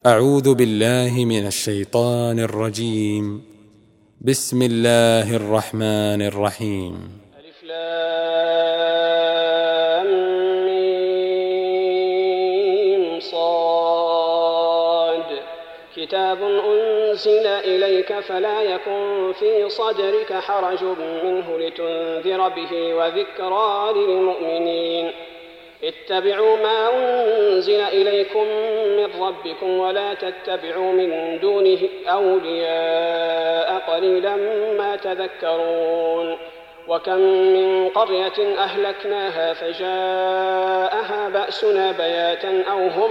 أعوذ بالله من الشيطان الرجيم. بسم الله الرحمن الرحيم. ألف لام ميم صاد. كتاب أنزل إليك فلا يكن في صدرك حرج منه لتنذر به وذكرى للمؤمنين. اتبعوا ما أنزل إليكم من ربكم ولا تتبعوا من دونه أولياء قليلا ما تذكرون. وكم من قرية أهلكناها فجاءها بأسنا بياتا أو هم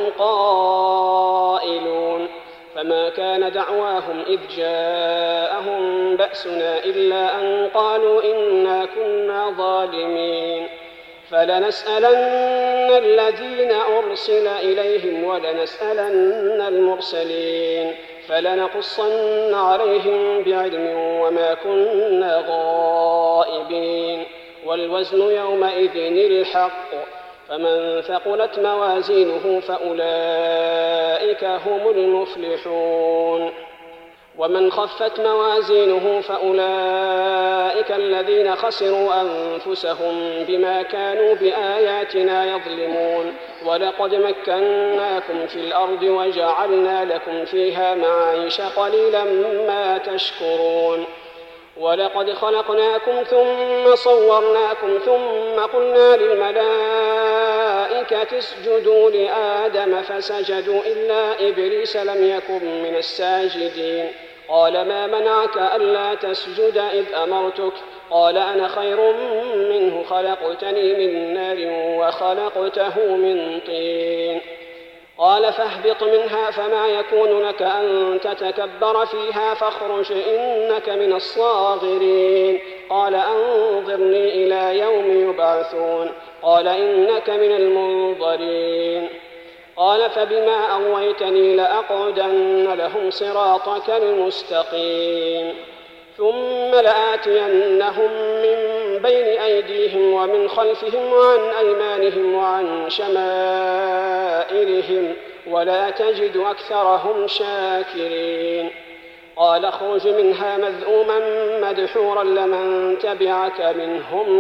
قائلون فما كان دعواهم إذ جاءهم بأسنا إلا أن قالوا إنا كنا ظالمين. فلنسألن الذين أرسل إليهم ولنسألن المرسلين فلنقصن عليهم بعلم وما كنا غائبين. والوزن يومئذ الحق فمن ثقلت موازينه فأولئك هم المفلحون ومن خفت موازينه فأولئك الذين خسروا أنفسهم بما كانوا بآياتنا يظلمون. ولقد مكناكم في الأرض وجعلنا لكم فيها معايش قليلا ما تشكرون. ولقد خلقناكم ثم صورناكم ثم قلنا للملائكة اسجدوا لآدم فسجدوا إلا إبليس لم يكن من الساجدين. قال ما منعك ألا تسجد إذ أمرتك؟ قال أنا خير منه خلقتني من نار وخلقته من طين. قال فاهبط منها فما يكون لك أن تتكبر فيها فاخرج إنك من الصاغرين. قال أنظرني إلى يوم يبعثون. قال إنك من المنظرين. قال فبما أغويتني لأقعدن لهم صراطك المستقيم ثم لآتينهم من بين أيديهم ومن خلفهم وعن أيمانهم وعن شمائلهم ولا تجد أكثرهم شاكرين. قال اخرج منها مذءوما مدحورا لمن تبعك منهم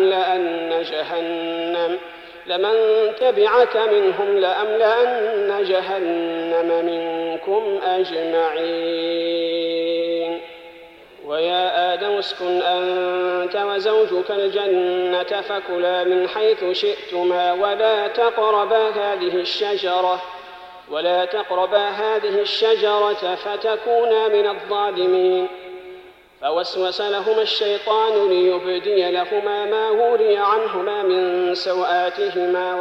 لأملأن جهنم منكم أجمعين. ويا آدم اسكن أنت وزوجك الجنة فكلا من حيث شئتما ولا تقربا هذه الشجرة فتكونا من الظالمين. فوسوس لهما الشيطان ليبدي لهما ما وري عنهما من سوآتهما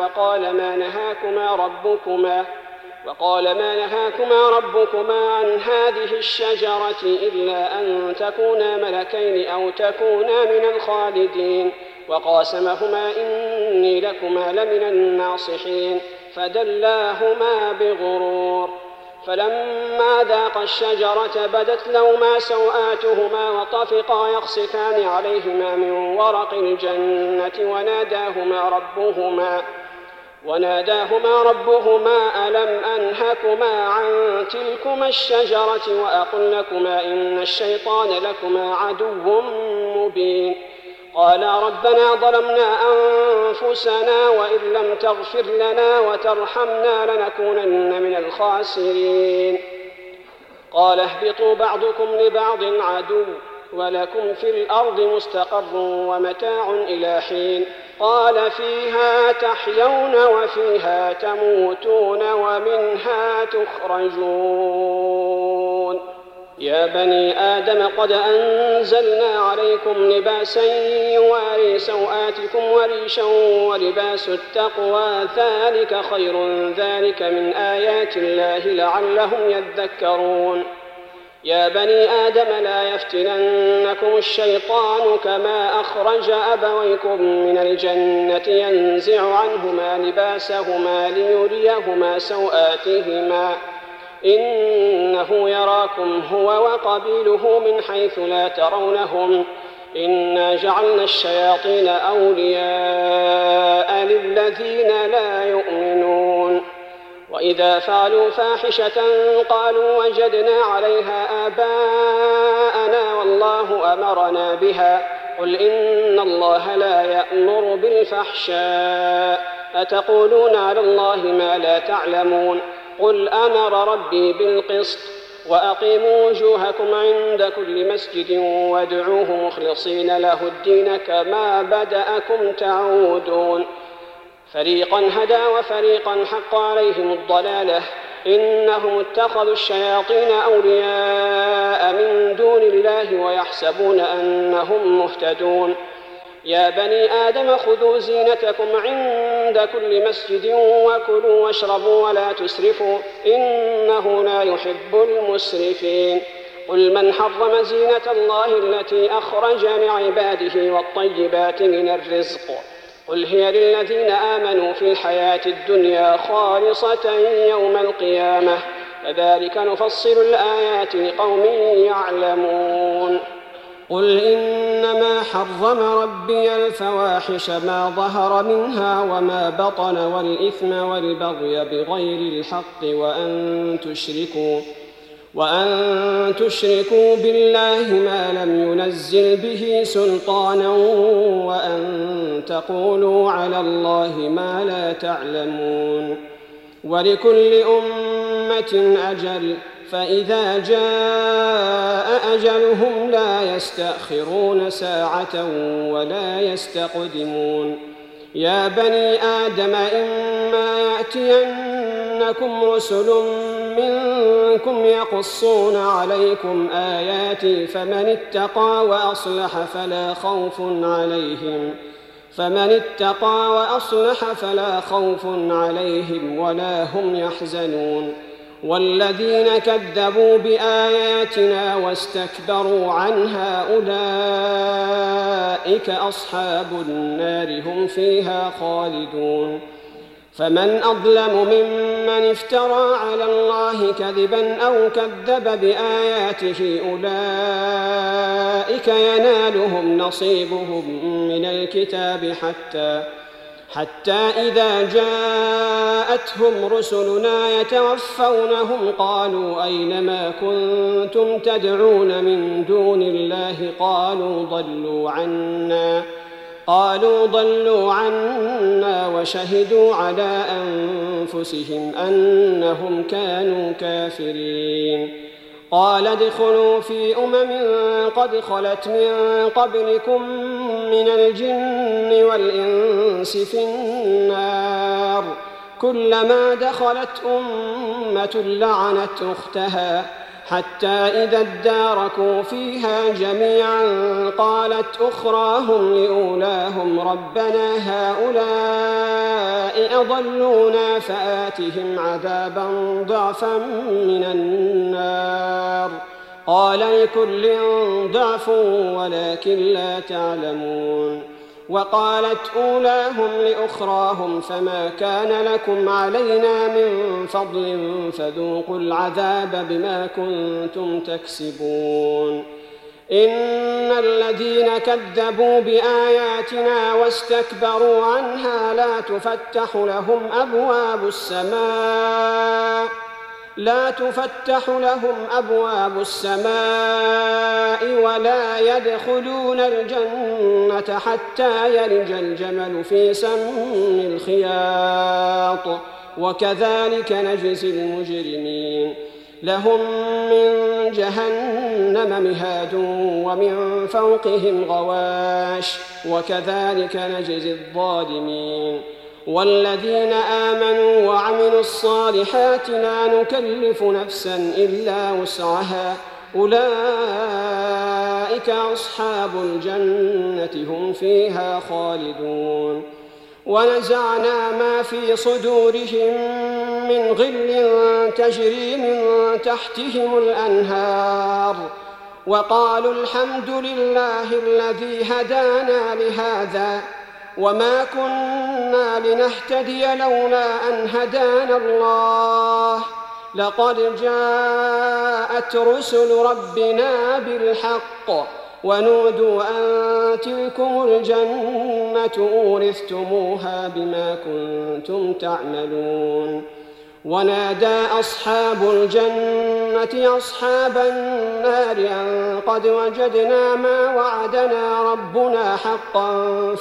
وقال ما نهاكما ربكما عن هذه الشجرة إلا أن تكونا ملكين أو تكونا من الخالدين. وقاسمهما إني لكما لمن الناصحين فدلاهما بغرور. فلما ذاقا الشجرة بدت لهما سوآتهما وطفقا يخصفان عليهما من ورق الجنة وناداهما ربهما ألم أنهكما عن تلكما الشجرة وأقل لكما إن الشيطان لكما عدو مبين. قالا ربنا ظلمنا أنفسنا وإن لم تغفر لنا وترحمنا لنكونن من الخاسرين. قال اهبطوا بعضكم لبعض عدو ولكم في الأرض مستقر ومتاع إلى حين. قال فيها تحيون وفيها تموتون ومنها تخرجون. يا بني آدم قد أنزلنا عليكم لباسا يواري سوآتكم وريشا ولباس التقوى ذلك خير ذلك من آيات الله لعلهم يذكرون. يا بني آدم لا يفتننكم الشيطان كما أخرج أبويكم من الجنة ينزع عنهما لباسهما ليريهما سوآتهما إنه يراكم هو وقبيله من حيث لا ترونهم إنا جعلنا الشياطين أولياء للذين لا يؤمنون وإذا فعلوا فاحشة قالوا وجدنا عليها آباءنا والله أمرنا بها قل إن الله لا يأمر بالفحشاء أتقولون على الله ما لا تعلمون قل أمر ربي بالقسط وأقيموا وجوهكم عند كل مسجد وادعوه مخلصين له الدين كما بدأكم تعودون فريقا هدى وفريقا حق عليهم الضلالة إنهم اتخذوا الشياطين أولياء من دون الله ويحسبون أنهم مهتدون يا بني آدم خذوا زينتكم عند كل مسجد وكلوا واشربوا ولا تسرفوا إنه لا يحب المسرفين قل من حرم زينة الله التي أخرج لعباده والطيبات من الرزق قل هي للذين آمنوا في الحياة الدنيا خالصة يوم القيامة كذلك نفصل الآيات لقوم يعلمون قل إنما حرم ربي الفواحش ما ظهر منها وما بطن والإثم والبغي بغير الحق وأن تشركوا بالله ما لم ينزل به سلطانا وأن تقولوا على الله ما لا تعلمون ولكل أمة أجل فإذا جاء أجلهم لا يستأخرون ساعة ولا يستقدمون يا بني آدم إما يأتينكم رسل منكم يقصون عليكم آياتي فمن اتقى وأصلح فلا خوف عليهم ولا هم يحزنون والذين كذبوا بآياتنا واستكبروا عنها أولئك أصحاب النار هم فيها خالدون فمن أظلم ممن افترى على الله كذبا أو كذب بآياته أولئك ينالهم نصيبهم من الكتاب حتى إذا جاءتهم رسلنا يتوفونهم قالوا أين ما كنتم تدعون من دون الله قالوا ضلوا عنا وشهدوا على أنفسهم أنهم كانوا كافرين قال ادخلوا في قد خلت من قبلكم من الجن والإنس في النار كلما دخلت أمة لعنت أختها حتى إذا اداركوا فيها جميعا قالت أخراهم لأولاهم ربنا هؤلاء أضلونا فآتهم عذابا ضعفا من النار قال لكل ضعف ولكن لا تعلمون وقالت أولاهم لأخراهم فما كان لكم علينا من فضل فذوقوا العذاب بما كنتم تكسبون إن الذين كذبوا بآياتنا واستكبروا عنها لا تفتح لهم أبواب السماء ولا يدخلون الجنة حتى يلج الجمل في سم الخياط وكذلك نجزي المجرمين لهم من جهنم مهاد ومن فوقهم غواش وكذلك نجزي الظالمين والذين آمنوا وعملوا الصالحات لا نكلف نفسا إلا وسعها أولئك أصحاب الجنة هم فيها خالدون ونزعنا ما في صدورهم من غل تجري من تحتهم الأنهار وقالوا الحمد لله الذي هدانا لهذا وما كنا لنهتدي لولا أن هدانا الله لقد جاءت رسل ربنا بالحق ونودوا أن تلكم الجنة أورثتموها بما كنتم تعملون ونادى أصحاب الجنة أصحاب النار أن قد وجدنا ما وعدنا ربنا حقا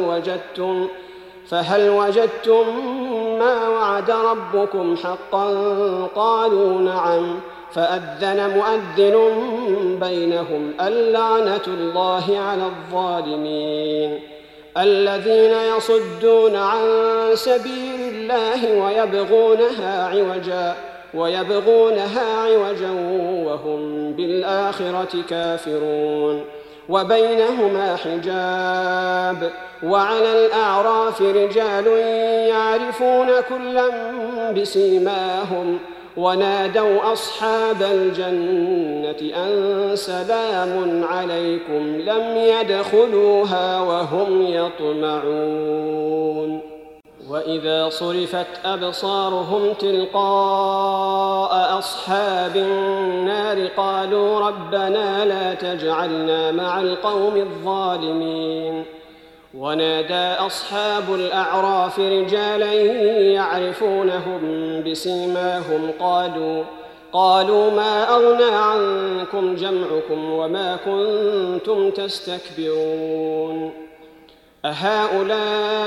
فهل وجدتم ما وعد ربكم حقا؟ قالوا نعم. فأذن مؤذن بينهم اللعنة الله على الظالمين الذين يصدون عن سبيل الله ويبغونها عوجا وهم بالآخرة كافرون. وبينهما حجاب. وعلى الأعراف رجال يعرفون كلا بسيماهم ونادوا أصحاب الجنة أن سلام عليكم لم يدخلوها وهم يطمعون. وإذا صرفت أبصارهم تلقاء أصحاب النار قالوا ربنا لا تجعلنا مع القوم الظالمين. ونادى أصحاب الأعراف رجالا يعرفونهم بسيماهم قالوا ما أغنى عنكم جمعكم وما كنتم تستكبرون أهؤلاء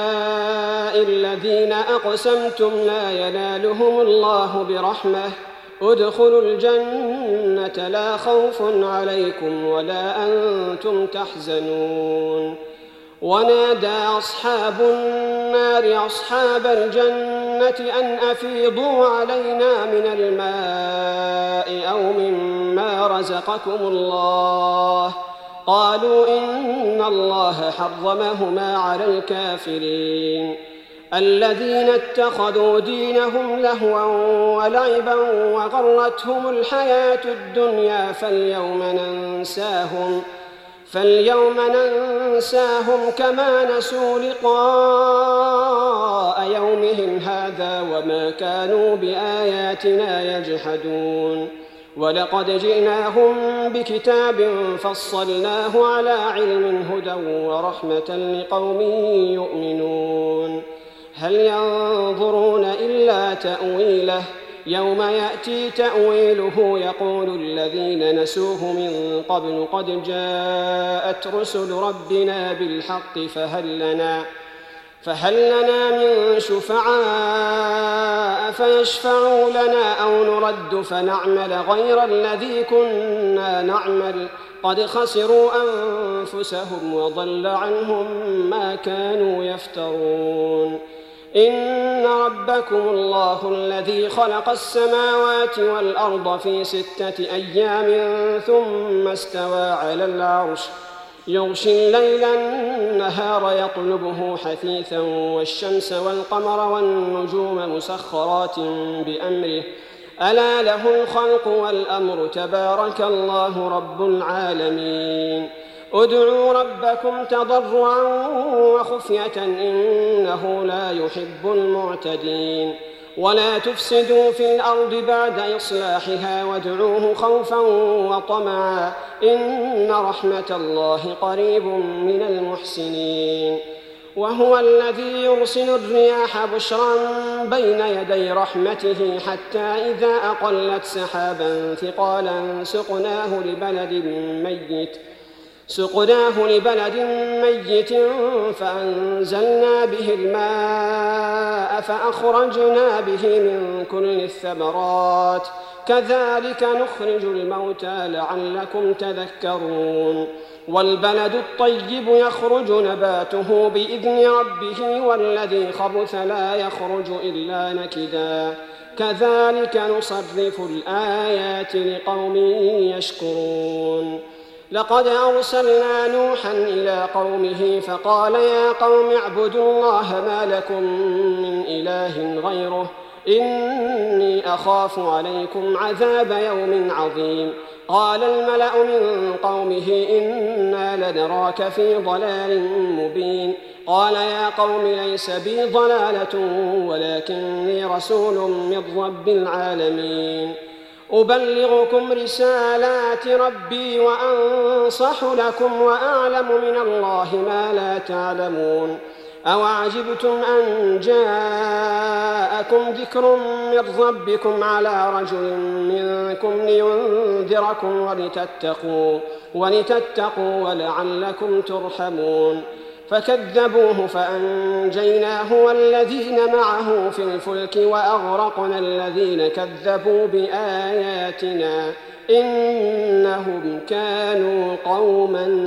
الذين أقسمتم لا ينالهم الله برحمة ادخلوا الجنة لا خوف عليكم ولا أنتم تحزنون. ونادى أصحاب النار أصحاب الجنة أن أفيضوا علينا من الماء أو مما رزقكم الله. قالوا إن الله حرمهما على الكافرين الذين اتخذوا دينهم لهوا ولعبا وغرتهم الحياة الدنيا فاليوم ننساهم كما نسوا لقاء يومهم هذا وما كانوا بآياتنا يجحدون. ولقد جئناهم بكتاب فصلناه على علم هدى ورحمة لقوم يؤمنون. هل ينظرون إلا تأويله يوم يأتي تأويله يقول الذين نسوه من قبل قد جاءت رسل ربنا بالحق فهل لنا من شفعاء فيشفعوا لنا أو نرد فنعمل غير الذي كنا نعمل قد خسروا أنفسهم وضل عنهم ما كانوا يفترون. إن ربكم الله الذي خلق السماوات والأرض في 6 أيام ثم استوى على العرش يغشي الليل النهار يطلبه حثيثا والشمس والقمر والنجوم مسخرات بأمره ألا له الخلق والأمر تبارك الله رب العالمين. ادعوا ربكم تضرعا وخفية إنه لا يحب المعتدين. ولا تفسدوا في الأرض بعد إصلاحها وادعوه خوفا وطمعا إن رحمة الله قريب من المحسنين. وهو الذي يرسل الرياح بشرا بين يدي رحمته حتى إذا أقلت سحابا ثقالا سقناه لبلد ميت فأنزلنا به الماء فأخرجنا به من كل الثمرات كذلك نخرج الموتى لعلكم تذكرون. والبلد الطيب يخرج نباته بإذن ربه والذي خبث لا يخرج إلا نكدا كذلك نصرف الآيات لقوم يشكرون. لقد أرسلنا نوحا إلى قومه فقال يا قوم اعبدوا الله ما لكم من إله غيره إني أخاف عليكم عذاب يوم عظيم. قال الملأ من قومه إنا لنراك في ضلال مبين. قال يا قوم ليس بي ضلالة ولكني رسول من رب العالمين أبلغكم رسالات ربي وأنصح لكم وأعلم من الله ما لا تعلمون. أوعجبتم أن جاءكم ذكر من ربكم على رجل منكم لينذركم ولتتقوا ولعلكم ترحمون فكذبوه فأنجيناه والذين معه في الفلك وأغرقنا الذين كذبوا بآياتنا إنهم كانوا قوما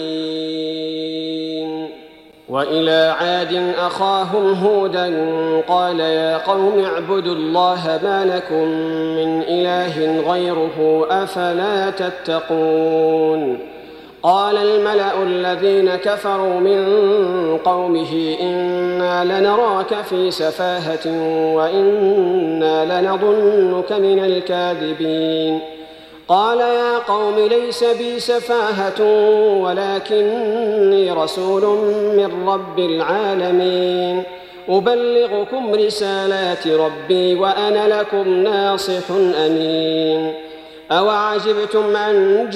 عمين. وإلى عاد أخاهم هودا قال يا قوم اعبدوا الله ما لكم من إله غيره أفلا تتقون. قال الملأ الذين كفروا من قومه إنا لنراك في سفاهة وإنا لنظنك من الكاذبين. قال يا قوم ليس بي سفاهة ولكني رسول من رب العالمين أبلغكم رسالات ربي وأنا لكم ناصح أمين. أوعجبتم أن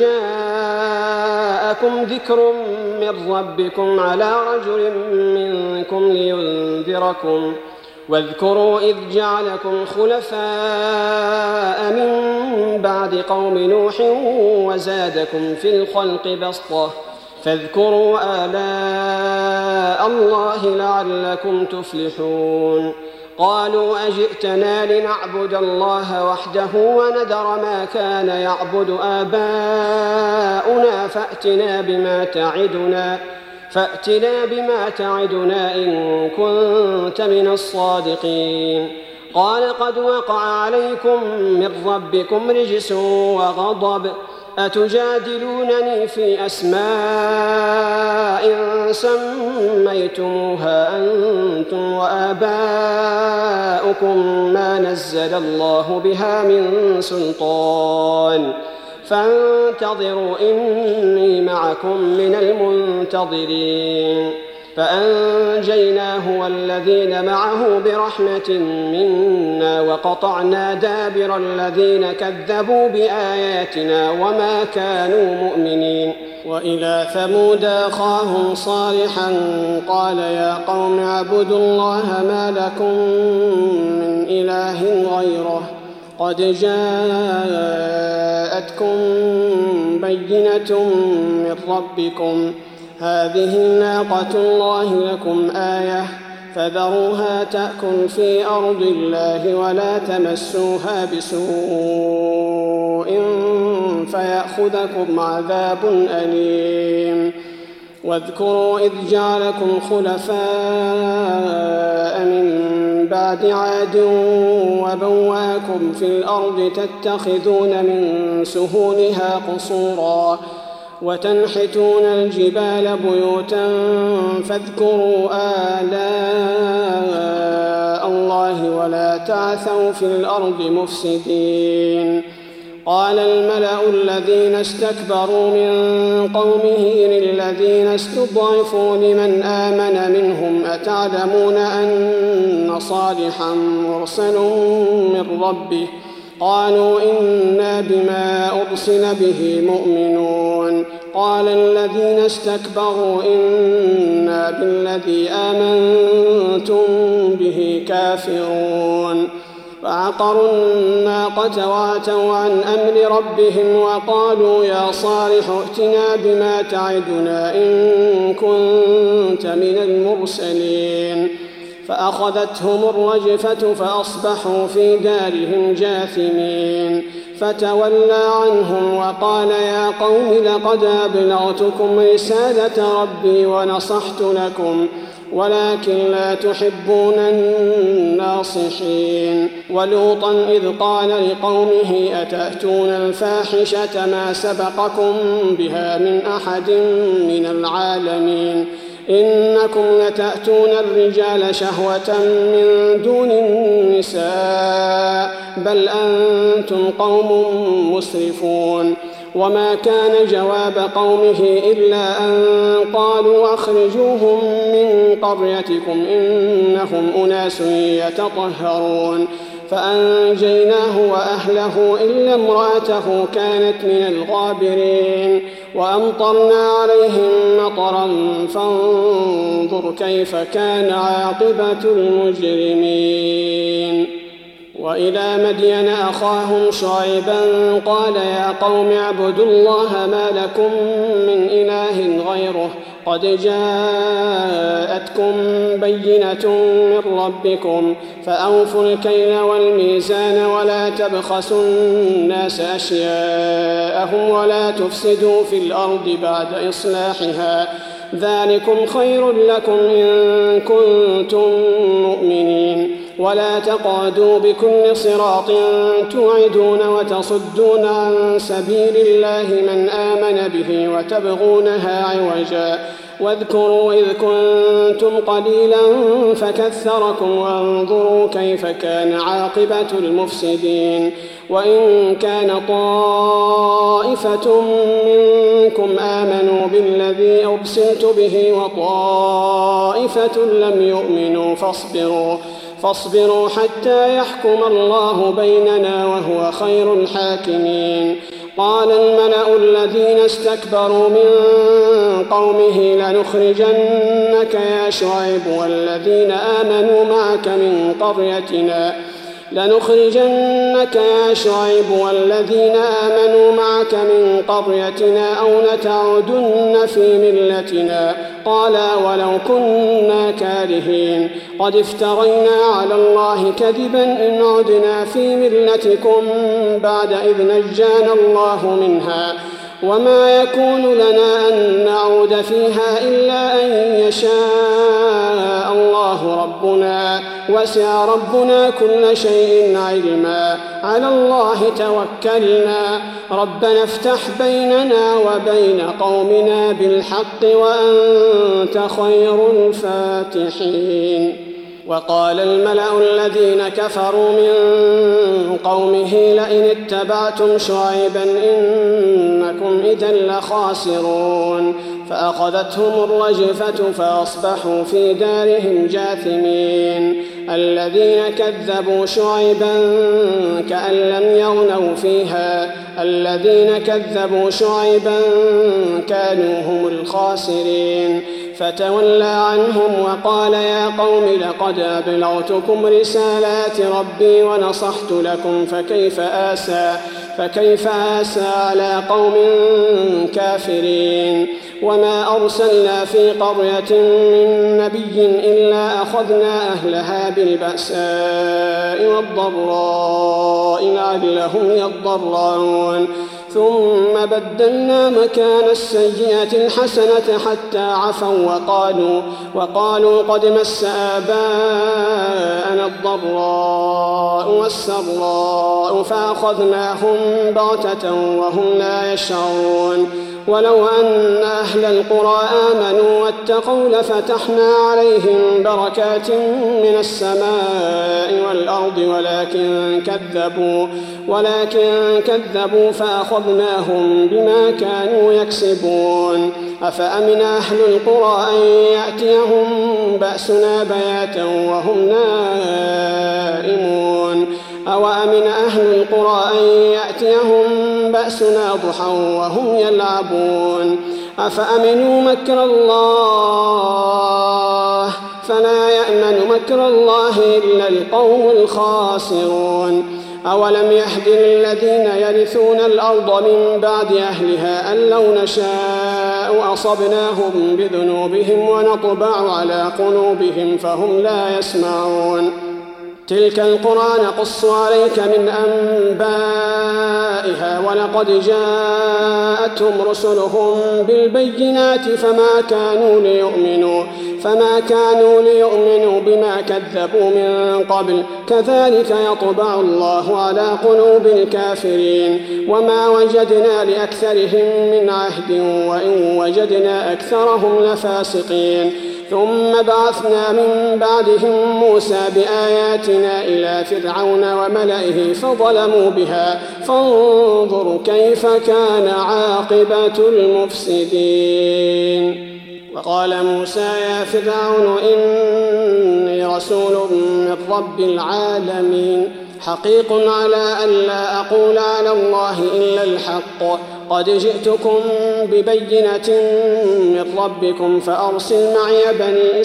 جاءكم ذكر من ربكم على رجل منكم لينذركم واذكروا إذ جعلكم خلفاء من بعد قوم نوح وزادكم في الخلق بسطة فاذكروا آلاء الله لعلكم تفلحون. قالوا أجئتنا لنعبد الله وحده ونذر ما كان يعبد آباؤنا فأتنا بما تعدنا إن كنت من الصادقين. قال قد وقع عليكم من ربكم رجس وغضب أتجادلونني في أسماء سميتموها أنتم وآباؤكم ما نزل الله بها من سلطان فانتظروا إني معكم من المنتظرين. فأنجيناه والذين معه برحمة منا وقطعنا دابر الذين كذبوا بآياتنا وما كانوا مؤمنين. وإلى ثمود أخاهم صالحا قال يا قوم اعبدوا الله ما لكم من إله غيره قد جاءتكم بينة من ربكم هذه ناقة الله لكم آية فذروها تأكل في أرض الله ولا تمسوها بسوء فيأخذكم عذاب أليم. واذكروا إذ جعلكم خلفاء من بعد عاد وبواكم في الأرض تتخذون من سهولها قصورا وتنحتون الجبال بيوتا فاذكروا آلاء الله ولا تعثوا في الأرض مفسدين. قال الملأ الذين استكبروا من قومه للذين استضعفوا لمن آمن منهم أتعلمون أن صالحا مرسل من ربه قالوا إنا بما أرسل به مؤمنون. قال الذين استكبروا إنا بالذي آمنتم به كافرون. فعقروا الناقة وعتوا عن أمر ربهم وقالوا يا صالح ائتنا بما تعدنا إن كنت من المرسلين. فأخذتهم الرجفة فأصبحوا في دارهم جاثمين. فتولى عنهم وقال يا قوم لقد أبلغتكم رسالة ربي ونصحت لكم ولكن لا تحبون الناصحين. ولوطا إذ قال لقومه أتأتون الفاحشة ما سبقكم بها من أحد من العالمين إنكم لتأتون الرجال شهوة من دون النساء بل أنتم قوم مسرفون. وما كان جواب قومه إلا أن قالوا أخرجوهم من قريتكم إنهم أناس يتطهرون. فأنجيناه وأهله إلا امرأته كانت من الغابرين وأمطرنا عليهم مطرا فانظر كيف كان عاقبة المجرمين. وإلى مدين أخاهم شعيبا قال يا قوم اعبدوا الله ما لكم من إله غيره قد جاءتكم بينة من ربكم فأوفوا الكيل والميزان ولا تبخسوا الناس أشياءهم ولا تفسدوا في الأرض بعد إصلاحها ذلكم خير لكم إن كنتم مؤمنين ولا تقعدوا بكل صراط توعدون وتصدون عن سبيل الله من آمن به وتبغونها عوجا واذكروا إذ كنتم قليلا فكثركم وانظروا كيف كان عاقبة المفسدين. وإن كان طائفة منكم آمنوا بالذي أرسلت به وطائفة لم يؤمنوا فاصبروا حتى يحكم الله بيننا وهو خير الحاكمين. قال الملأ الذين استكبروا من قومه لنخرجنك يا شعيب والذين آمنوا معك من قريتنا أو لتعودن في ملتنا قالا ولو كنا كارهين قد افترينا على الله كذبا إن عدنا في ملتكم بعد إذ نجانا الله منها وما يكون لنا أن نعود فيها إلا أن يشاء الله ربنا وسع ربنا كل شيء علما على الله توكلنا ربنا افتح بيننا وبين قومنا بالحق وأنت خير الفاتحين. وقال الملأ الذين كفروا من قومه لئن اتبعتم شعيبا إنكم إذا لخاسرون فأخذتهم الرجفة فأصبحوا في دارهم جاثمين. الذين كذبوا شعيبا كأن لم يغنوا فيها الذين كذبوا شعيبا كانوا هم الخاسرين فتولى عنهم وقال يا قوم لقد أبلغتكم رسالات ربي ونصحت لكم فكيف آسى على قوم كافرين. وما أرسلنا في قرية من نبي إلا أخذنا أهلها بالبأساء والضراء لعلهم يضرعون ثم بدلنا مكان السيئة الحسنة حتى عفوا وقالوا قد مس آباءنا الضراء والسراء فأخذناهم بغتة وهم لا يشعرون. ولو أن أهل القرى آمنوا واتقوا لفتحنا عليهم بركات من السماء والأرض ولكن كذبوا فأخذناهم بما كانوا يكسبون. أفأمن أهل القرى أن يأتيهم بأسنا بياتا وهم نائمون أو أمن أهل القرى أن يأتيهم بأسنا ضحى وهم يلعبون. أفأمنوا مكر الله فلا يأمن مكر الله إلا القوم الخاسرون. أولم يهد للذين يرثون الأرض من بعد أهلها أن لو نشاء أصبناهم بذنوبهم ونطبع على قلوبهم فهم لا يسمعون. تلك القرى نقص عليك من أنبائها ولقد جاءتهم رسلهم بالبينات فما كانوا ليؤمنوا بما كذبوا من قبل كذلك يطبع الله على قلوب الكافرين. وما وجدنا لأكثرهم من عهد وإن وجدنا أكثرهم لفاسقين. ثم بعثنا من بعدهم موسى بآياتنا إلى فرعون وملئه فظلموا بها فانظر كيف كان عاقبة المفسدين. وقال موسى يا فرعون إني رسول من رب العالمين حقيق على ألا أقول على الله إلا الحق. قد جئتكم ببينة من ربكم فأرسل معي بني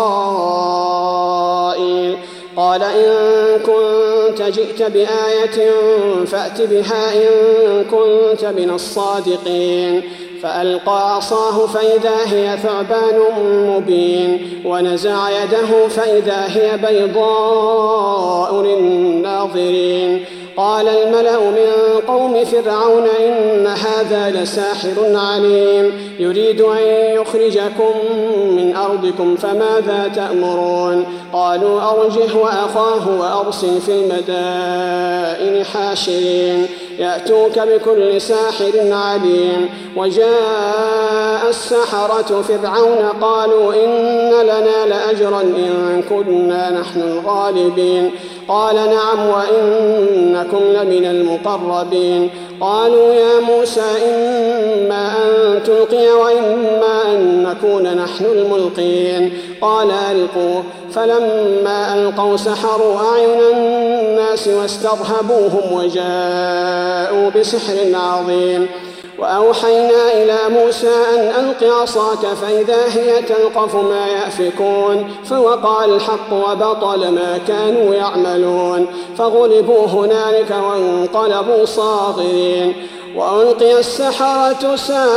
إسرائيل. قال إن كنت جئت بآية فأت بها إن كنت من الصادقين. فألقى عصاه فإذا هي ثعبان مبين ونزع يده فإذا هي بيضاء للناظرين. قال الملأ من قوم فرعون إن هذا لساحر عليم يريد أن يخرجكم من أرضكم فماذا تأمرون. قالوا أرجه وأخاه وأرسل في المدائن حاشرين يأتوك بكل ساحر عليم. وجاء السحرة فرعون قالوا إن لنا لأجرا إن كنا نحن الغالبين. قال نعم وإنكم لمن المقربين. قالوا يا موسى إما أن تلقي وإما أن نكون نحن الملقين. قال ألقوا. فلما ألقوا سحروا أعين الناس واسترهبوهم وجاءوا بسحر عظيم. وأوحينا إلى موسى أن ألق عصاك فإذا هي تلقف ما يأفكون. فوقع الحق وبطل ما كانوا يعملون فغلبوا هنالك وانقلبوا صاغرين. وألقي السحرة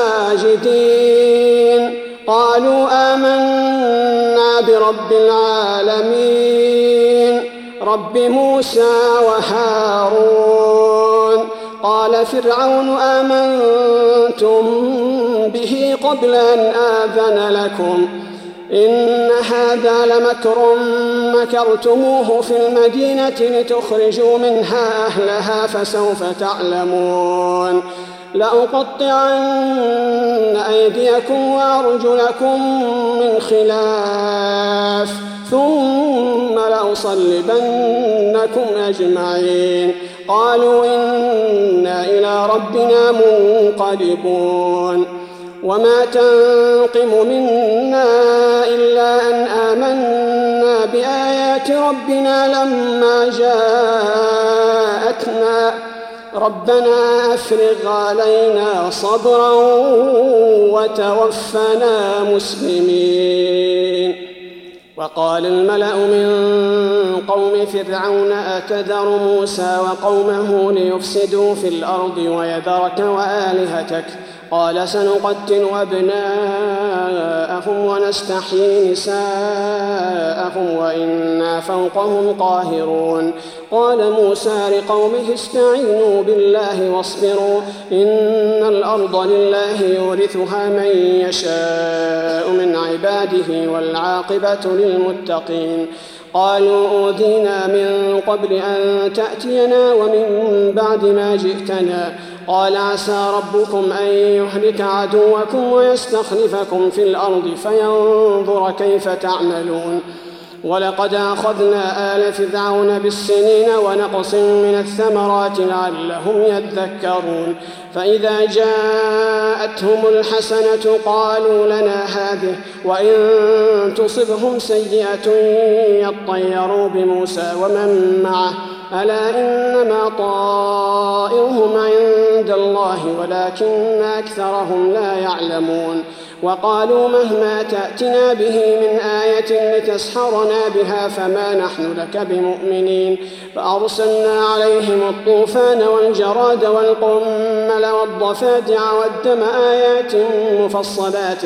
ساجدين قالوا آمنا برب العالمين رب موسى وهارون. قال فرعون آمنتم به قبل أن آذن لكم إن هذا لمكر مكرتموه في المدينة لتخرجوا منها أهلها فسوف تعلمون. لأقطعن أيديكم وأرجلكم من خلاف ثم لأصلبنكم أجمعين. قالوا إنا إلى ربنا منقلبون. وما تنقم منا إلا أن آمنا بآيات ربنا لما جاءتنا ربنا أفرغ علينا صبرا وتوفنا مسلمين. وقال الملأ من قوم فرعون أتذر موسى وقومه ليفسدوا في الأرض ويذرك وآلهتك قال سنقتل أبناءهم ونستحيي نساءهم وإنا فوقهم قاهرون. قال موسى لقومه استعينوا بالله واصبروا إن الأرض لله يورثها من يشاء من عباده والعاقبة للمتقين. قالوا أوذينا من قبل أن تأتينا ومن بعد ما جئتنا. قال عسى ربكم أن يهلك عدوكم ويستخلفكم في الأرض فينظر كيف تعملون. ولقد أخذنا آل فرعون بالسنين ونقص من الثمرات لعلهم يذكرون. فإذا جاءتهم الحسنة قالوا لنا هذه وإن تصبهم سيئة يطيروا بموسى ومن معه ألا إنما طائرهم عند الله ولكن أكثرهم لا يعلمون. وقالوا مهما تأتنا به من آية لتسحرنا بها فما نحن لك بمؤمنين. فأرسلنا عليهم الطوفان والجراد والقمل والضفادع والدم آيات مفصلات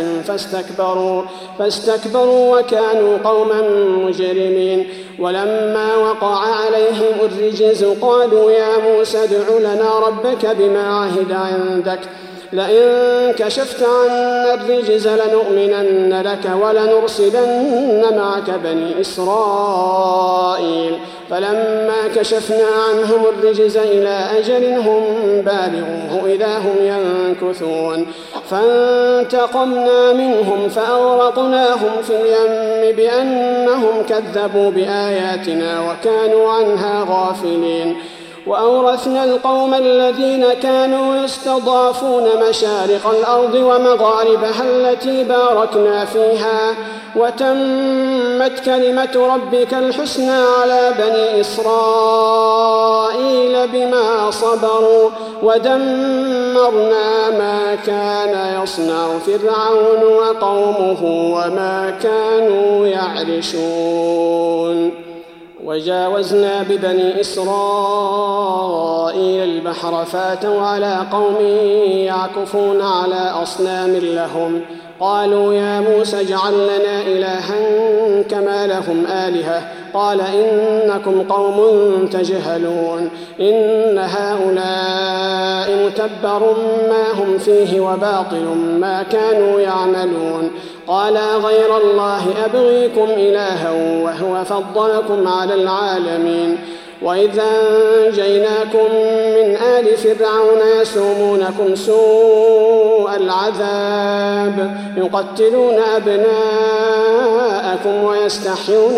فاستكبروا وكانوا قوما مجرمين. ولما وقع عليهم الرجز قالوا يا موسى ادع لنا ربك بما عهد عندك لئن كشفت عنا الرجز لنؤمنن لك ولنرسلن معك بني إسرائيل. فلما كشفنا عنهم الرجز إلى أجل هم بالغوه إذا هم ينكثون. فانتقمنا منهم فأغرقناهم في اليم بأنهم كذبوا بآياتنا وكانوا عنها غافلين. وأورثنا القوم الذين كانوا يستضعفون مشارق الأرض ومغاربها التي باركنا فيها وتمت وتمت كلمة ربك الحسنى على بني إسرائيل بما صبروا ودمرنا ما كان يصنع فرعون وقومه وما كانوا يعرشون. وجاوزنا ببني إسرائيل البحر فاتوا على قوم يعكفون على أصنام لهم قالوا يا موسى اجعل لنا إلها كما لهم آلهة قال إنكم قوم تجهلون إن هؤلاء متبر ما هم فيه وباطل ما كانوا يعملون قال غير الله أبغيكم إلها وهو فضلكم على العالمين وإذا أنجيناكم من آل فرعون يسومونكم سوء العذاب يقتلون أبناءكم ويستحيون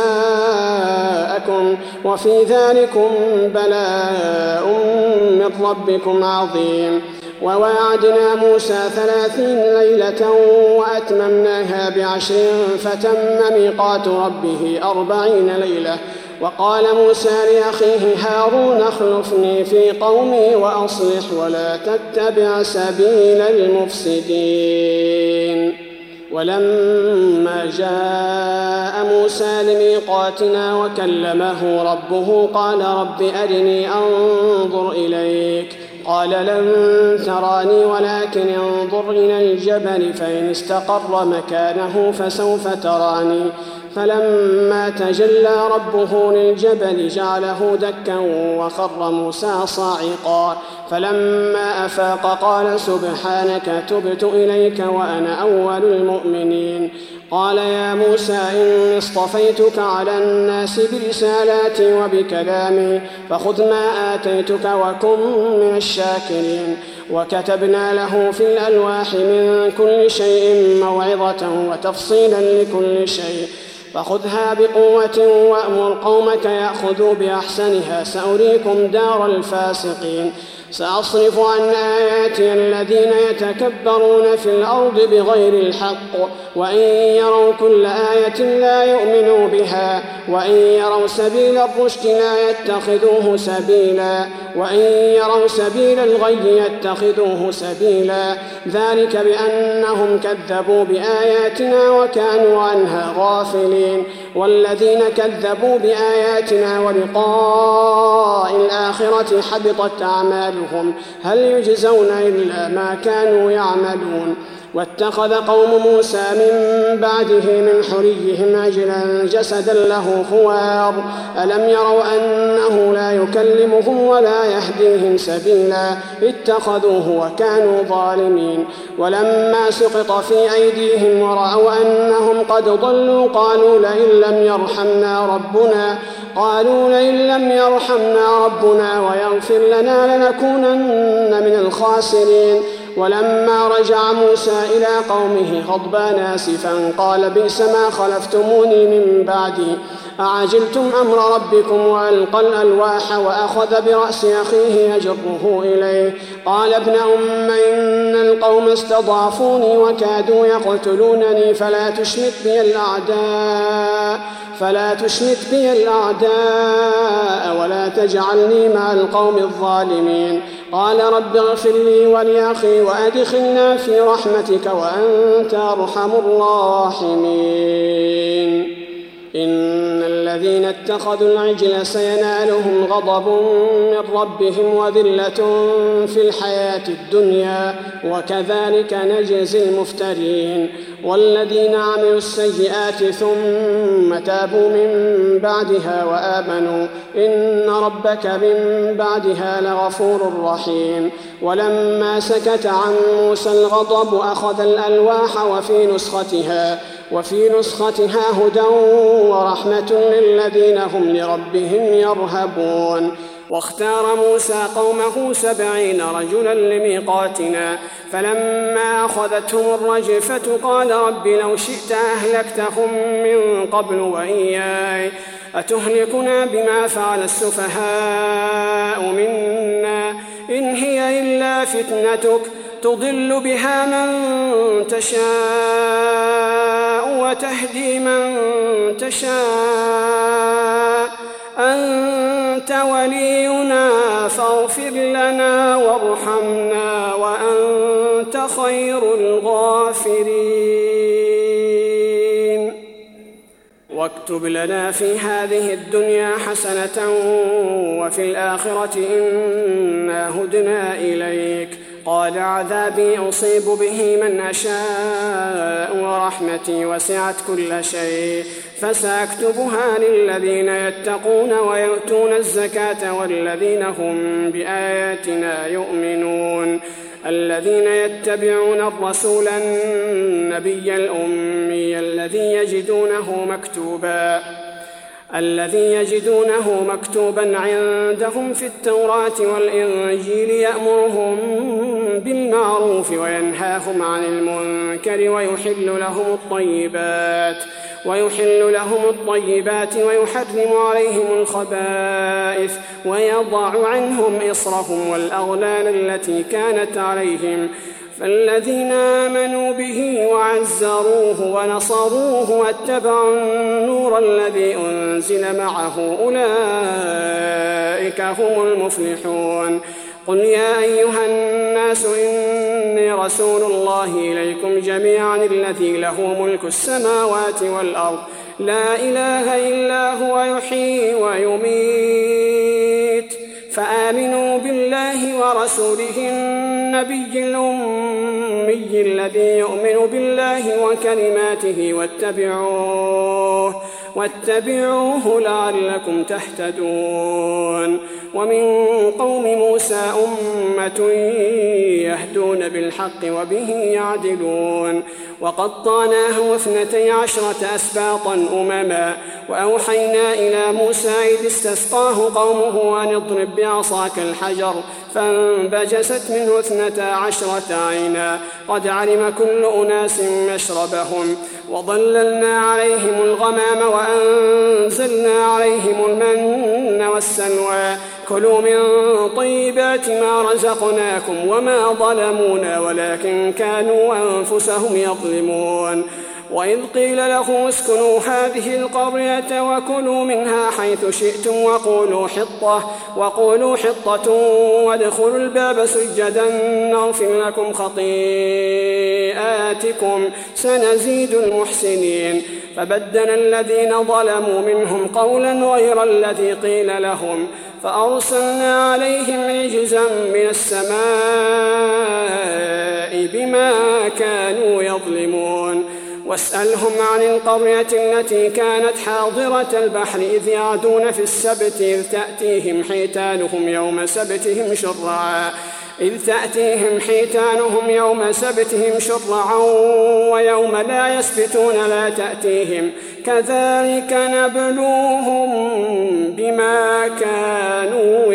نساءكم وفي ذلكم بلاء من ربكم عظيم. وواعدنا موسى 30 ليلة وأتممناها ب10 فتم ميقات ربه 40 ليلة. وقال موسى لأخيه هارون اخلفني في قومي وأصلح ولا تتبع سبيل المفسدين. ولما جاء موسى لميقاتنا وكلمه ربه قال رب أرني أنظر إليك قال لن تراني ولكن انظر إلى الجبل فإن استقر مكانه فسوف تراني فلما تجلى ربه للجبل جعله دكا وخر موسى صاعقا فلما أفاق قال سبحانك تبت إليك وأنا أول المؤمنين. قال يا موسى إني اصطفيتك على الناس برسالاتي وبكلامي فخذ ما آتيتك وكن من الشاكرين. وكتبنا له في الألواح من كل شيء موعظة وتفصيلا لكل شيء فخذها بقوة وأمر قومك يأخذوا بأحسنها سأريكم دار الفاسقين. سأصرف عن آياتي الذين يتكبرون في الأرض بغير الحق وإن يروا كل آية لا يؤمنوا بها وإن يروا سبيل الرشد لا يتخذوه سبيلا وإن يروا سبيل الغي يتخذوه سبيلا ذلك بأنهم كذبوا بآياتنا وكانوا عنها غافلين. والذين كذبوا بآياتنا ولقاء الآخرة حبطت أعمالهم هل يجزون إلا ما كانوا يعملون. واتخذ قوم موسى من بعده من حليهم عجلا جسدا له خوار ألم يروا أنه لا يكلمهم ولا يهديهم سبيلا اتخذوه وكانوا ظالمين. ولما سقط في أيديهم ورأوا أنهم قد ضلوا قالوا لئن لم يرحمنا ربنا ويغفر لنا لنكونن من الخاسرين. ولما رجع موسى إلى قومه غضبان آسفا قال بئس ما خلفتموني من بعدي أعجلتم أمر ربكم وألقى الألواح وأخذ برأس أخيه يجره إليه قال ابن أم إن القوم استضعفوني وكادوا يقتلونني فلا تشمت بي الأعداء ولا تجعلني مع القوم الظالمين. قال رب اغفر لي ولأخي وأدخلنا في رحمتك وأنت أرحم الراحمين. إن الذين اتخذوا العجل سينالهم غضب من ربهم وذلة في الحياة الدنيا وكذلك نجزي المفترين. والذين عملوا السيئات ثم تابوا من بعدها وآمنوا إن ربك من بعدها لغفور رحيم. ولما سكت عن موسى الغضب أخذ الألواح وفي نسختها هدى ورحمة للذين هم لربهم يرهبون. واختار موسى قومه 70 رجلا لميقاتنا فلما أخذتهم الرجفة قال رب لو شئت أهلكتهم من قبل وإياي أتهلكنا بما فعل السفهاء منا إن هي إلا فتنتك تضل بها من تشاء وتهدي من تشاء أنت ولينا فاغفر لنا وارحمنا وأنت خير الغافرين. واكتب لنا في هذه الدنيا حسنة وفي الآخرة إنا هدنا إليك. قال عذابي أصيب به من أشاء ورحمتي وسعت كل شيء فسأكتبها للذين يتقون ويؤتون الزكاة والذين هم بآياتنا يؤمنون. الذين يتبعون الرسول النبي الأمي الذي يجدونه مكتوبا عندهم في التوراة والإنجيل يأمرهم بالمعروف وينهاهم عن المنكر ويحل لهم الطيبات ويحرم عليهم الخبائث ويضع عنهم إصرهم والأغلال التي كانت عليهم. فالذين آمنوا به وعزروه ونصروه واتبعوا النور الذي أنزل معه أولئك هم المفلحون. قل يا أيها الناس إني رسول الله إليكم جميعا الذي له ملك السماوات والأرض لا إله إلا هو يحيي ويميت فآمنوا بالله ورسوله النبي الأمي الذي يؤمن بالله وكلماته واتبعوه لعلكم تهتدون. ومن قوم موسى أمة يهدون بالحق وبه يعدلون. وقطعناه 12 أسباطا أمما وأوحينا إلى موسى إذ استسقاه قومه أن اضرب بعصاك الحجر فانبجست منه 12 عينا قد علم كل أناس مشربهم وظللنا عليهم الغمام وأنزلنا عليهم المن والسلوى كلوا من طيبات ما رزقناكم وما ظلمونا ولكن كانوا أنفسهم يظلمون. وإذ قيل لهم اسكنوا هذه القرية وكلوا منها حيث شئتم وقولوا حطة وادخلوا الباب سجدا نغفر لكم خطيئاتكم سنزيد المحسنين. فبدل الذين ظلموا منهم قولا غير الذي قيل لهم فأرسلنا عليهم رجزا من السماء بما كانوا يظلمون. واسألهم عن القرية التي كانت حاضرة البحر إذ يعدون في السبت إذ تأتيهم حيتانهم يوم سبتهم شرعا ويوم لا يسبتون لا تأتيهم كذلك نبلوهم بما كانوا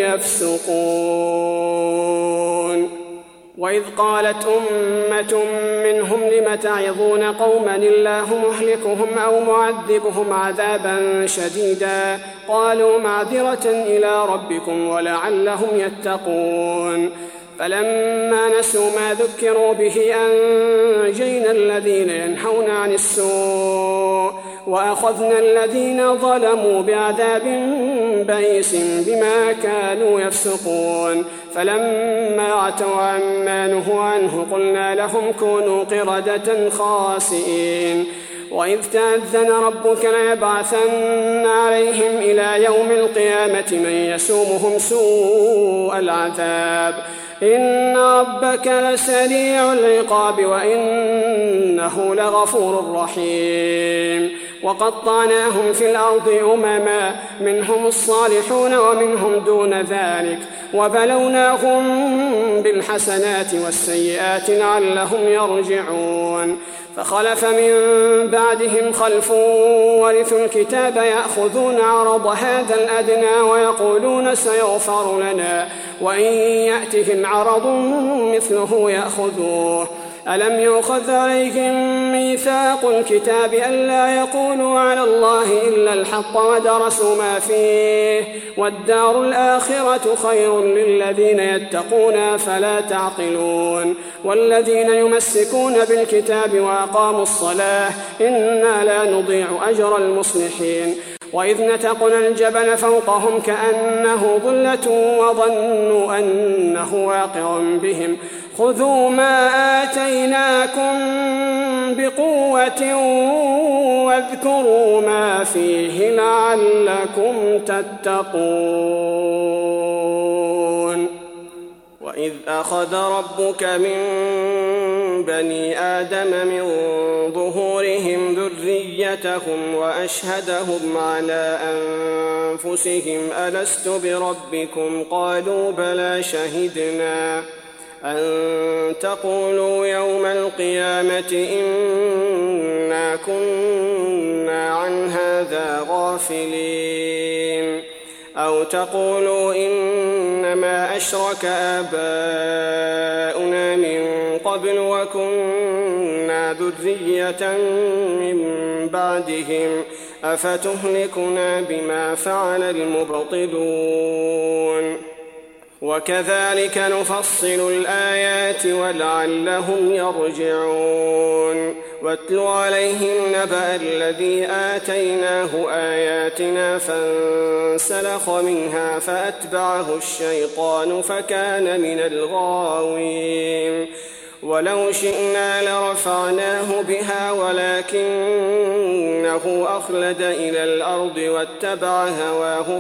يفسقون. وإذ قالت أمة منهم لم تعظون قوما الله مهلكهم أو معذبهم عذابا شديدا قالوا معذرة إلى ربكم ولعلهم يتقون. فلما نسوا ما ذكروا به أنجينا الذين ينهون عن السوء وأخذنا الذين ظلموا بعذاب بئيس بما كانوا يفسقون. فلما عتوا عما نهوا عنه قلنا لهم كونوا قردة خاسئين. وإذ تأذن ربك ليبعثن عليهم إلى يوم القيامة من يسومهم سوء العذاب إن ربك لسريع العقاب وإنه لغفور رحيم. وقطعناهم في الأرض أمما منهم الصالحون ومنهم دون ذلك وبلوناهم بالحسنات والسيئات لعلهم يرجعون. فخلف من بعدهم خلف ورثوا الكتاب يأخذون عرض هذا الأدنى ويقولون سيغفر لنا وإن يأتهم عرض مثله يأخذوه ألم يؤخذ عليهم ميثاق الكتاب ألا يقولوا على الله إلا الحق ودرسوا ما فيه والدار الآخرة خير للذين يتقون فلا تعقلون والذين يمسكون بالكتاب وأقاموا الصلاة إنا لا نضيع أجر المصلحين وإذ نتقنا الجبل فوقهم كأنه ظلة وظنوا أنه واقع بهم خذوا ما آتيناكم بقوة واذكروا ما فيه لعلكم تتقون وإذ أخذ ربك من بني آدم من ظهورهم ذريتهم وأشهدهم على أنفسهم ألست بربكم قالوا بلى شهدنا أن تقولوا يوم القيامة إنا كنا عن هذا غافلين أو تقولوا إنما أشرك آباؤنا من قبل وكنا ذرية من بعدهم أفتهلكنا بما فعل المبطلون وكذلك نفصل الآيات ولعلهم يرجعون واتل عليهم نبأ الذي آتيناه آياتنا فانسلخ منها فأتبعه الشيطان فكان من الغاوين ولو شئنا لرفعناه بها ولكنه أخلد إلى الأرض واتبع هواه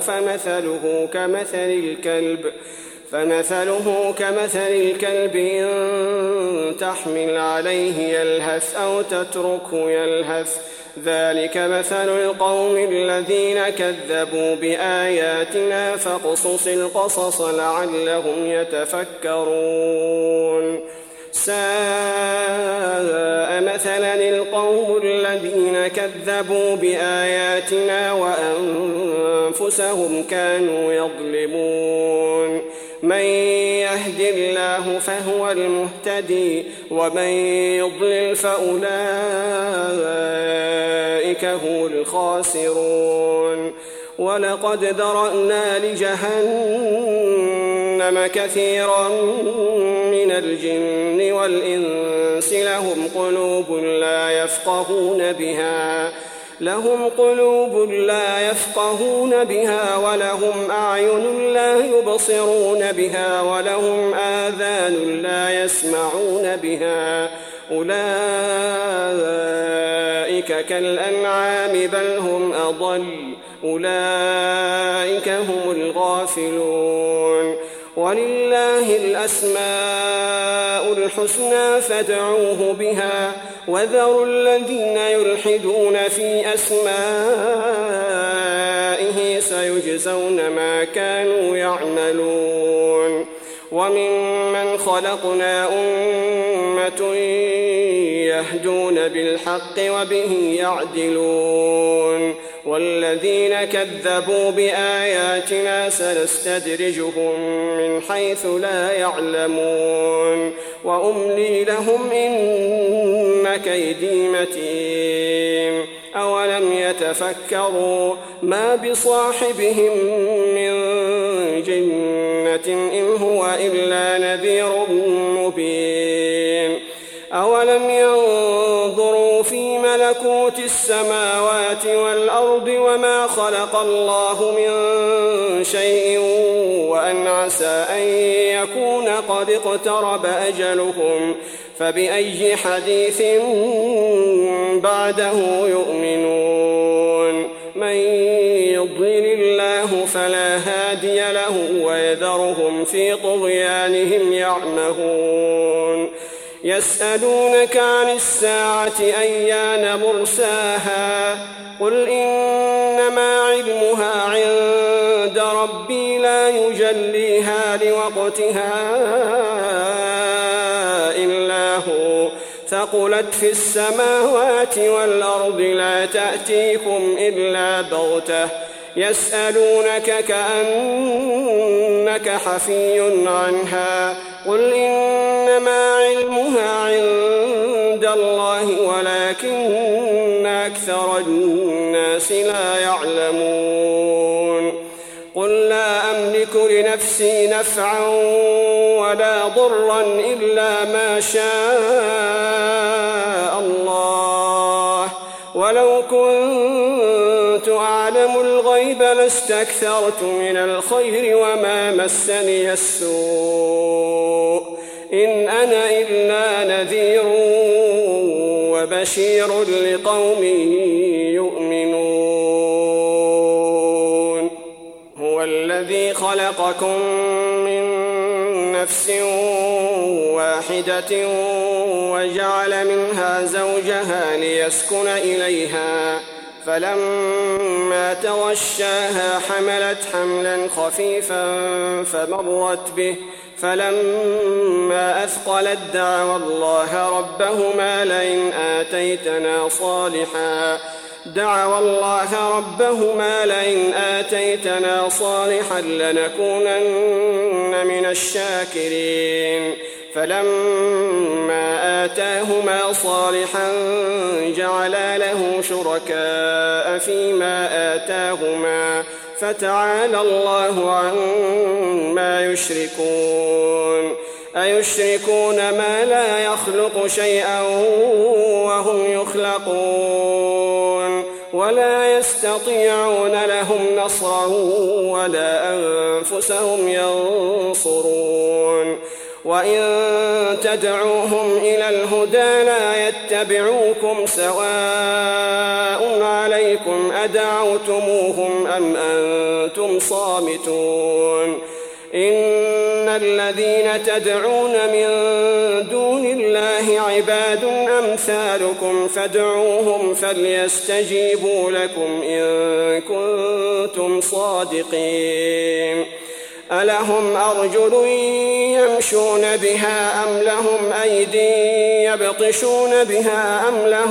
فمثله كمثل الكلب إن تحمل عليه يلهث أو تتركه يلهث ذلك مثل القوم الذين كذبوا بآياتنا فاقصص القصص لعلهم يتفكرون ساء مثلا القوم الذين كذبوا بآياتنا وأنفسهم كانوا يظلمون من يهد الله فهو المهتدي ومن يضلل فأولئك هم الخاسرون ولقد ذرأنا لجهنم كثيرا من الجن والإنس لهم قلوب لا يفقهون بها ولهم أعين لا يبصرون بها ولهم آذان لا يسمعون بها أولئك كالأنعام بل هم أضل أولئك هم الغافلون ولله الأسماء الحسنى فادعوه بها وذروا الذين يلحدون في أسمائه سيجزون ما كانوا يعملون وممن خلقنا أمة يهدون بالحق وبه يعدلون والذين كذبوا بآياتنا سنستدرجهم من حيث لا يعلمون وأملي لهم إن كيدي متين أولم يتفكروا ما بصاحبهم من جنة إن هو إلا نذير مبين أولم ينظروا في ملكوت السماوات والأرض وما خلق الله من شيء وأن عسى أن يكون قد اقترب أجلهم فبأي حديث بعده يؤمنون من يضلل الله فلا هادي له ويذرهم في طغيانهم يعمهون يسألونك عن الساعة أيان مرساها قل إنما علمها عند ربي لا يجليها لوقتها إلا هو ثقلت في السماوات والأرض لا تأتيكم إلا بغتة يسألونك كأنك حفي عنها قل إنما علمها عند إلى الله ولكن أكثر الناس لا يعلمون قل لا أملك لنفسي نفعا ولا ضرا إلا ما شاء الله ولو كنت أعلم الغيب لاستكثرت من الخير وما مسني السوء إن أنا إلا نذير وبشير لقوم يؤمنون هو الذي خلقكم من نفس واحدة وجعل منها زوجها ليسكن إليها فلما تغشاها حملت حملا خفيفا فمرت به فلما أثقلت دعوا الله ربهما لئن آتيتنا صالحا لنكونن من الشاكرين فلما آتاهما صالحا جعلا له شركاء فيما آتاهما فتعالى الله عما يشركون أيشركون ما لا يخلق شيئا وهم يخلقون ولا يستطيعون لهم نصرا ولا أنفسهم ينصرون وإن تدعوهم إلى الهدى لا يتبعوكم سواء عليكم أدعوتموهم أم أنتم صامتون إن الذين تدعون من دون الله عباد أمثالكم فادعوهم فليستجيبوا لكم إن كنتم صادقين ألهم أرجل يمشون بها أم لهم أيدي يبطشون بها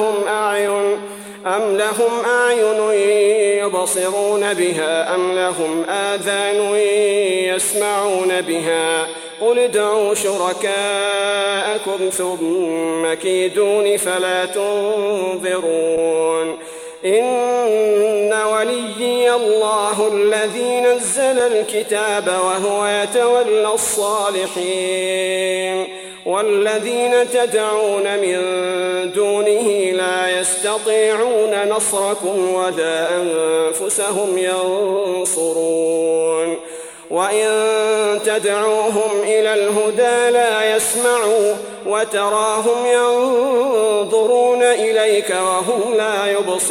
أم لهم أعين يبصرون بها أم لهم آذان يسمعون بها قل ادعوا شركاءكم ثم كيدون فلا تنظرون إن وليي الله الذي نزل الكتاب وهو يتولى الصالحين والذين تدعون من دونه لا يستطيعون نصركم ولا أنفسهم ينصرون وإن تدعوهم إلى الهدى لا يسمعوا وتراهم ينظرون إليك وهم لا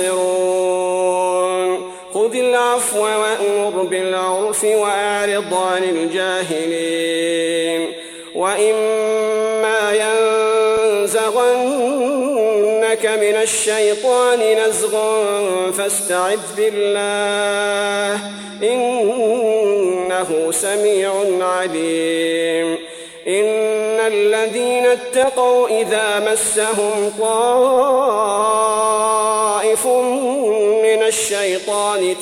يبصرون خذ العفو وأمر بالعرف وأعرض عن الجاهلين وإما ينزغنك من الشيطان نزغ فاستعذ بالله إنه سميع عليم إن الذين اتقوا إذا مسهم طائف من الشيطان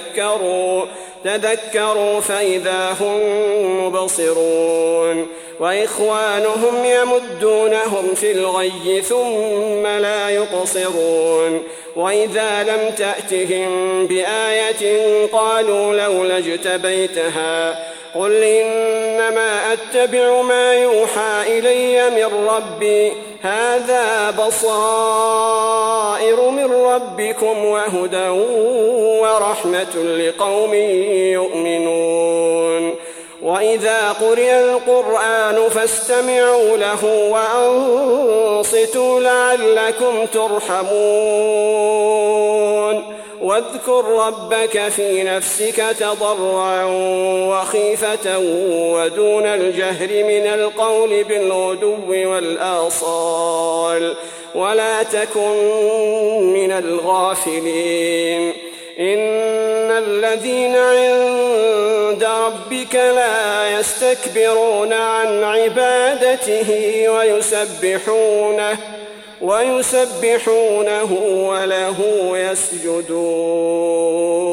تذكروا فإذا هم مبصرون وإخوانهم يمدونهم في الغي ثم لا يقصرون وإذا لم تأتهم بآية قالوا لولا اجتبيتها قل إنما أتبع ما يوحى إلي من ربي هذا بصائر من ربكم وهدى ورحمة لقوم يؤمنون وإذا قرئ القرآن فاستمعوا له وأنصتوا لعلكم ترحمون واذكر ربك في نفسك تضرعا وخيفة ودون الجهر من القول بالغدو والآصال ولا تكن من الغافلين إن الذين عند ربك لا يستكبرون عن عبادته ويسبحونه وله يسجدون